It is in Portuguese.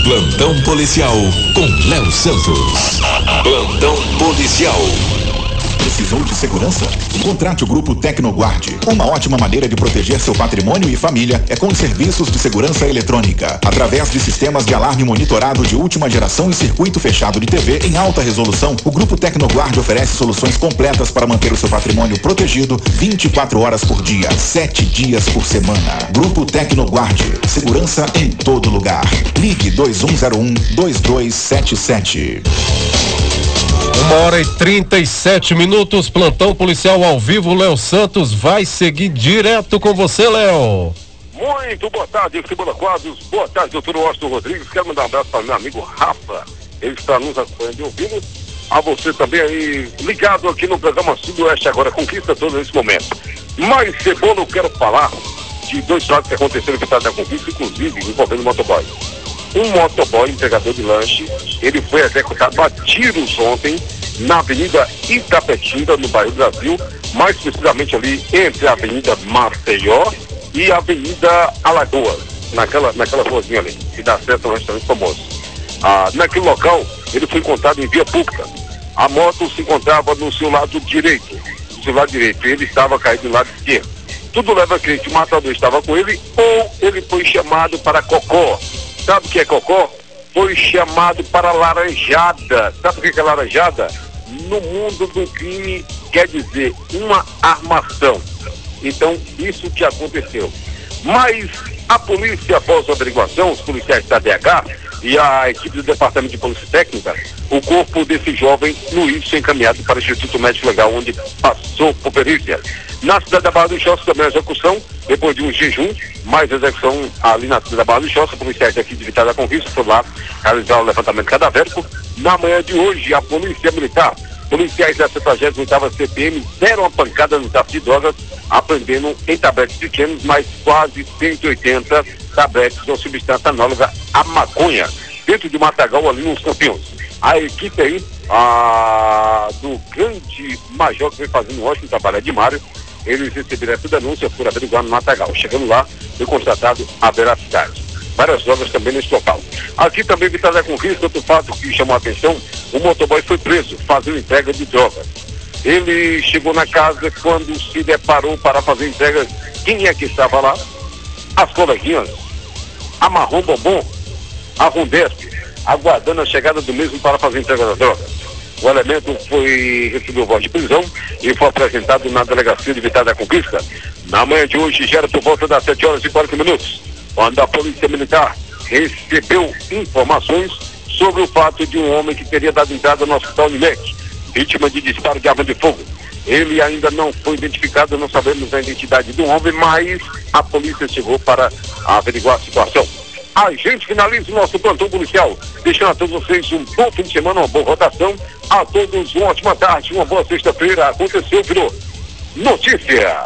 Plantão policial com Léo Santos. Plantão policial. Precisou de segurança? Contrate o Grupo Tecnoguard. Uma ótima maneira de proteger seu patrimônio e família é com os serviços de segurança eletrônica. Através de sistemas de alarme monitorado de última geração e circuito fechado de TV em alta resolução, o Grupo Tecnoguard oferece soluções completas para manter o seu patrimônio protegido 24 horas por dia, 7 dias por semana. Grupo Tecnoguard. Segurança em todo lugar. Ligue 2101-2277. 1h37, plantão policial ao vivo. Léo Santos vai seguir direto com você, Léo. Muito boa tarde, Fibula Quadros. Boa tarde, doutor Washington Rodrigues. Quero mandar um abraço para meu amigo Rafa. Ele está nos acompanhando e ouvindo. A você também aí, ligado aqui no programa Sudoeste Agora, conquista todo nesse momento. Mas, Cebola, eu quero falar de dois fatos que aconteceram em Vitória da Conquista, inclusive envolvendo motoboy. Um motoboy, entregador de lanche, ele foi executado a tiros ontem na Avenida Itapetinga, no bairro Brasil, mais precisamente ali entre a Avenida Maceió e a Avenida Alagoas, naquela ruazinha ali, que dá acesso a um restaurante famoso. Naquele local, ele foi encontrado em via pública. A moto se encontrava no seu lado direito, ele estava caído no lado esquerdo. Tudo leva a crer que o matador estava com ele ou ele foi chamado para cocó. Sabe o que é cocó? Foi chamado para laranjada. Sabe o que é laranjada? No mundo do crime quer dizer uma armação. Então, isso que aconteceu. Mas a polícia, após a averiguação, os policiais da DH e a equipe do Departamento de Polícia Técnica, o corpo desse jovem Luiz foi encaminhado para o Instituto Médico Legal, onde passou por perícia. Na cidade da Barra do Choça também a execução, depois de um jejum, mais execução ali na cidade da Barra do Choça, policiais daqui de Vitória da Conquista foram lá realizar o levantamento cadavérico. Na manhã de hoje, a Polícia Militar, policiais da 78ª CPM deram uma pancada no tráfico de drogas, apreendendo em tabletes pequenos, mais quase 180 tabletes com substância análoga à maconha, dentro de um matagal ali nos Campinhos. A equipe aí, do grande major que vem fazendo um ótimo trabalho, de Mário, eles receberam essa denúncia por averiguar no matagal. Chegando lá, foi constatado a veracidade. Várias drogas também nesse local. Aqui também, Vitória da Conquista, outro fato que chamou a atenção, o motoboy foi preso, fazendo entrega de drogas. Ele chegou na casa quando se deparou para fazer entrega. Quem é que estava lá? As coleguinhas, a Marrom Bombom, a Rundesp, aguardando a chegada do mesmo para fazer entrega das drogas. O elemento recebeu voz de prisão e foi apresentado na delegacia de Vitória da Conquista. Na manhã de hoje, já era por volta das 7h40, quando a Polícia Militar recebeu informações sobre o fato de um homem que teria dado entrada no Hospital Unimed, vítima de disparo de arma de fogo. Ele ainda não foi identificado, não sabemos a identidade do homem, mas a polícia chegou para averiguar a situação. A gente finaliza o nosso plantão policial, deixando a todos vocês um bom fim de semana, uma boa rotação. A todos uma ótima tarde, uma boa sexta-feira. Aconteceu, virou notícia.